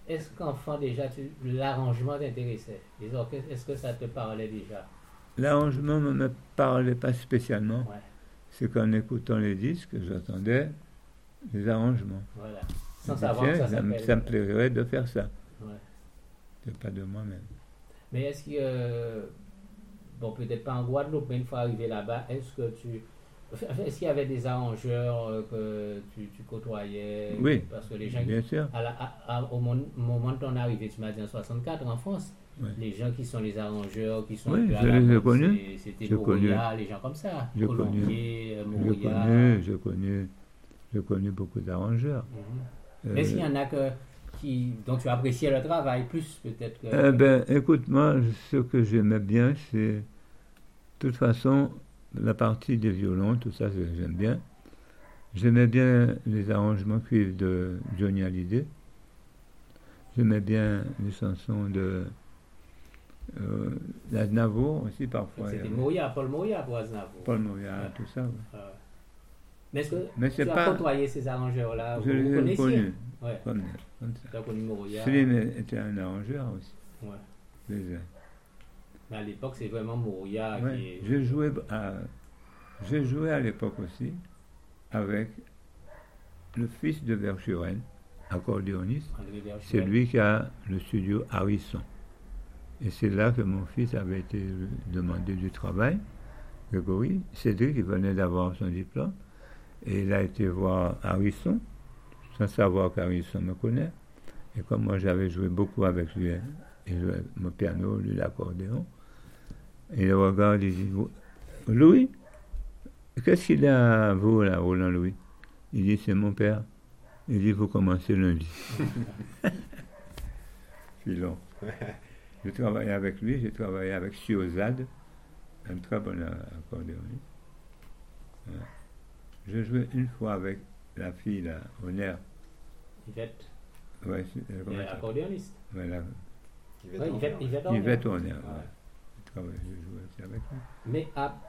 est-ce qu'enfant déjà, l'arrangement t'intéressait? Les orchestres, est-ce que ça te parlait déjà? L'arrangement ne me parlait pas spécialement. Ouais, C'est qu'en écoutant les disques, j'entendais les arrangements. voilà. Je Sans dis, savoir que tiens, ça s'appelle. ça me plairait de faire ça. Ouais. C'est pas de moi-même. Mais est-ce que, bon, peut-être pas en Guadeloupe, mais une fois arrivé là-bas, est-ce qu'il y avait des arrangeurs que tu côtoyais? Oui, Parce que les gens, bien sûr. au moment de ton arrivée, tu m'as dit en 64 en France, Ouais. les gens qui sont les arrangeurs, qui sont Oui, un peu à je la les ai mode, connus. c'était Je connais. Mouria, les gens comme ça. Je connais. Colombier, Mouria. Je connais beaucoup d'arrangeurs. Mhm. Mais est-ce qu'il y en a dont tu appréciais le travail plus peut-être que... Eh ben, écoute, moi, ce que j'aimais bien, c'est, de toute façon, la partie des violons, tout ça, j'aime bien. J'aimais bien les arrangements cuivres de Johnny Hallyday. J'aimais bien les chansons de d'Aznavour aussi, parfois. C'était Mouria, Paul Mouria pour Aznavour. Paul Moya, Ouais. tout ça. Ouais. Ouais. Mais est-ce que Mais c'est tu as pas. côtoyé ces arrangeurs-là? Je Vous les ai connaissiez? connus, Ouais. comme ça. Tu as connu Mouria. Slim était un arrangeur aussi. Ouais. Déjà. Mais à l'époque, c'est vraiment Mouria Ouais. qui est... J'ai joué à l'époque aussi avec le fils de Verschuren, accordéoniste. André Berchuel. C'est lui qui a le studio Harrison. Et c'est là que mon fils avait été demandé du travail. Grégory, Cédric, il venait d'avoir son diplôme. Et il a été voir Harrison, sans savoir qu'Harrison me connaît. Et comme moi j'avais joué beaucoup avec lui, hein, il jouait mon piano, lui l'accordéon. Et il regarde, il dit, Louis, qu'est-ce qu'il a à vous là, Roland Louis? Il dit, c'est mon père. Il dit, vous commencez lundi. Filon. J'ai travaillé avec lui, j'ai travaillé avec Siozad, un très bon accordéoniste. Voilà. Je jouais une fois avec la fille là, au nerf. Yvette, Ouais, comment ça? accordéoniste. Voilà. Ouais, Yvette Yvette au nerf. Ouais. Ouais. J'ai joué aussi avec lui. Mais